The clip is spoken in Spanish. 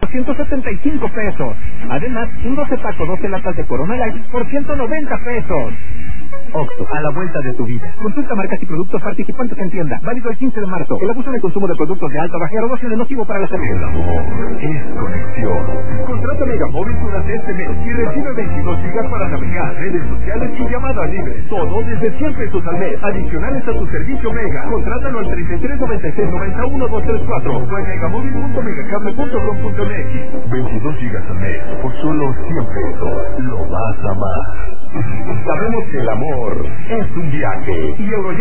175 pesos. Además, un 12 paco 12 latas de Corona Light por 190 pesos. Oxxo, a la vuelta de tu vida. Consulta marcas y productos participantes en tienda. Válido el 15 de marzo. El abuso en el consumo de productos de alta bajera es nocivo para la salud. El amor es conexión. Contrata Megamóvil durante este mes y recibe 22 gigas para navegar, redes sociales y llamadas libres. Todo desde 100 pesos al mes. Adicionales a tu servicio Mega. Contrátalo al 33 96 91 234 o en megamóvil.megacable.com.mx. 22 gigas al mes por solo 100 pesos. Lo vas a amar. Sabemos que el amor es un viaje y Eurojack